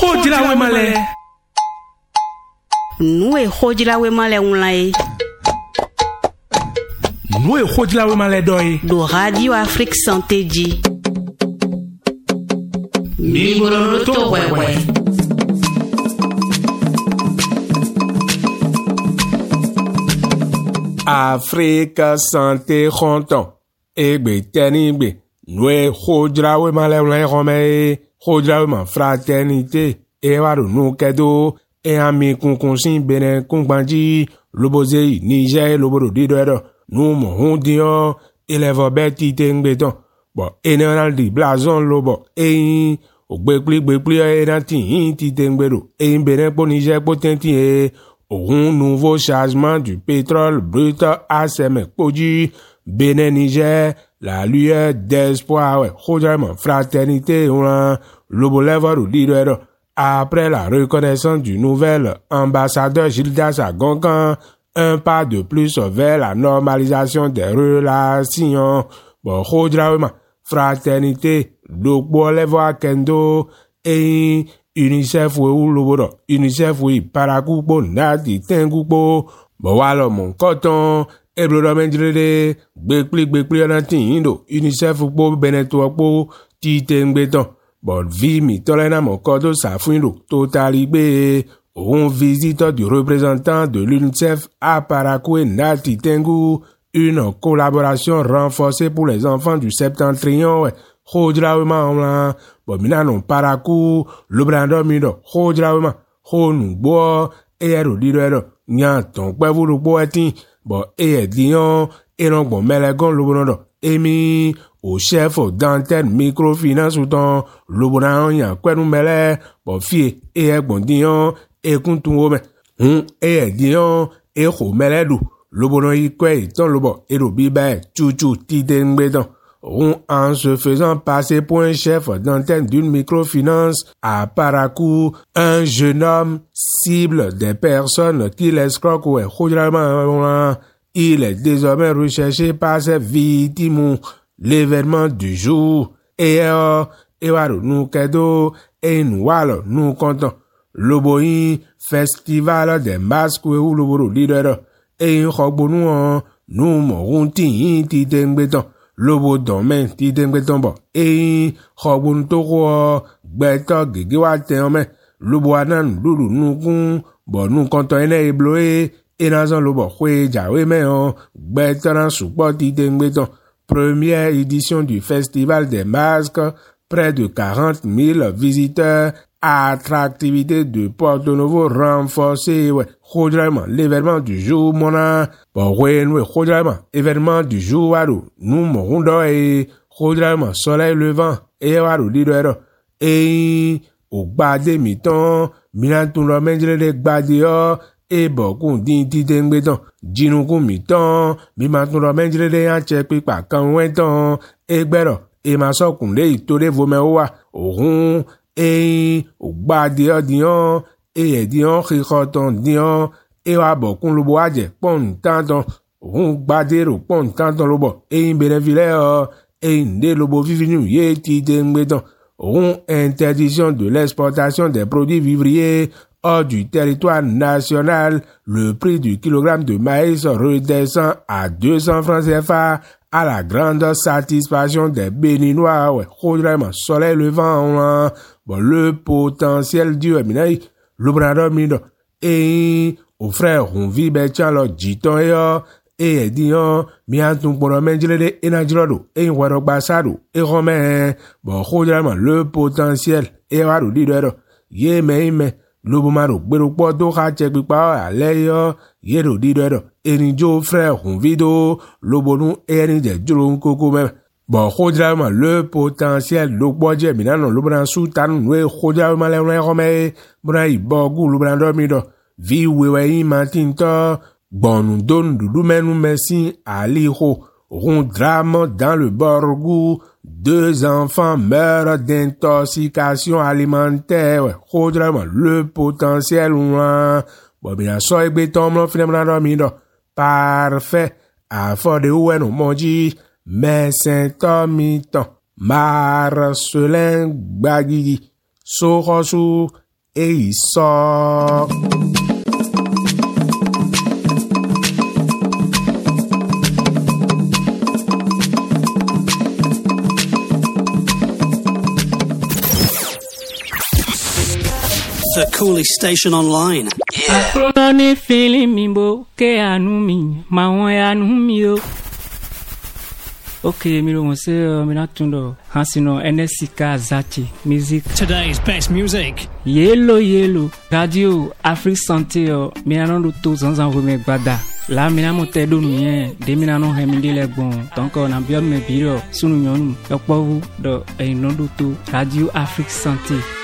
Khojila we male. Nous khojila we male unlai. Nous khojila we male doi. Do Radio Afrique Santé Di. Mingolo to wewe. Afrique Santé Content. Egbe tenigbe. Nous khojila we male unlai rome. Khojila we man fraternité. E waro nou kedo. E ami kunkunsin bene kunkbanji. Lobozei Niger loboro dido. Nou mon dion. Elevo beti tengbeton. Bon, eneral di blazon lobo. E o gbekli e nanti ti tengbedo. E bene po Niger po tenti e. Un nouveau chargement du pétrole brut à Semek-Podji, Bénin Niger, la lueur d'espoir, ouais, Khojama, fraternité, le boulevard ou leader. Après la reconnaissance du nouvel ambassadeur Gildas Agonkan, un pas de plus vers la normalisation des relations. Bon, Khojama, fraternité, le boulevard Kendo, et UNICEF ou lobodo UNICEF oui parakupo nati tengupo bo walo mon coton e blodo mendrede gbekli nati indo UNICEF po beneto po ti tengbeton bo vi mi tolena mon kodo sa fuindo totali be un visiteur du représentant de l'UNICEF à Parakou nati tengu une collaboration renforcée pour les enfants du septentrion Khojila we ma bon minano paraku le brando mido Khojila we ma khonu bo e ro dido nya ton pe vu bo etin bon e dion e ron bon melegon lo bono emi au chef d'antenne microfinance ou ton lo bono nya kwenu mele bon fie e bon dion e kuntu o me e dion e kho meledu lo bono yi kwe ton lo bo e ro bi ba chuchu ti dengbedan en se faisant passer pour un chef d'antenne d'une microfinance à Parakou, un jeune homme cible des personnes qui l'escroquent. Ouais, il est désormais recherché par ses victimes. L'événement du jour et nous cadeau et nous comptons. Le Boï Festival des masques ou le leader et nous mourons ti dengbeton. Lobo domaine ti dengbeton bo e khobun to ko gbeto gege wa te ome lobo anan lulu nukun bo nu konto ene ebloe e nazan lobo khwe jawe me on gbeto nan support ti dengbeton première édition du festival des masques près de 40 000 visiteurs attractivité de Porto Novo renforcée ouais Khojama l'événement du jour mona bon ouais nous Khojama événement du jour waro nous mondo et Khojama soleil levant et waro leader et au gbade miton minantun lo menjele de gbade yo e bokun din ti dengbeton jinukun miton bi mantun lo menjele de yan che pipa kan weton e gbero e masokun le itore vome wa ohun e ogbade dion e dion khikoton dion e wa bokun lobo aje pon tanton ohun gbade ro pon tanton lobo e benevile e nde lobo vivinu ye ti dengbeton ohun interdiction de l'exportation des produits vivriers hors du territoire national. Le prix du kilogramme de maïs redescend à 200 francs CFA à la grande satisfaction des Béninois. Ouais, Khojama soleil levant. Bon, le potentiel du Eminaï, le brado mido, et au frère, on vit betchan lo jiton et dion, miantum pour menjele de enajrodo, et waro basado, et romain, bon, Khojama, le potentiel, et waro leader, ye me, le bomaro, bero poto hache pipa, aleyo, ye do leader, et nijo frère, on vido, le bonou, et ni de jurun koko même. Bon, Khojama, le potentiel, le budget, minano, le bran soutan, we Khojama, le rome, brai bogu, le bran domido, vi wewe matinto, bon, nous donne du domaine, merci, ali ho, rond drame dans le Borgou, 2 enfants meurent d'intoxication alimentaire, Khojama, le potentiel, bon, bien, soy béton, finalement, domido, parfait, à fort de oué, non, monji, mais Saint-Omitan, Marcelin Gbagidi, Sorosu, èyí sọ. The coolest station online. Yeah. Afro feeling mi bo ke anu mi ma won anu mi o. Okay, mi ro won se mi na tundo hansino NSK Zachi music. Today's best music. Yellow radio Afrique Santé o mi na no to zanzan wo me gbada. La mi na mo te do mi en de mi na no he mi le gbon donc on a bien me biro sunu nyonu opo wo do e no do to radio Afrique Santé.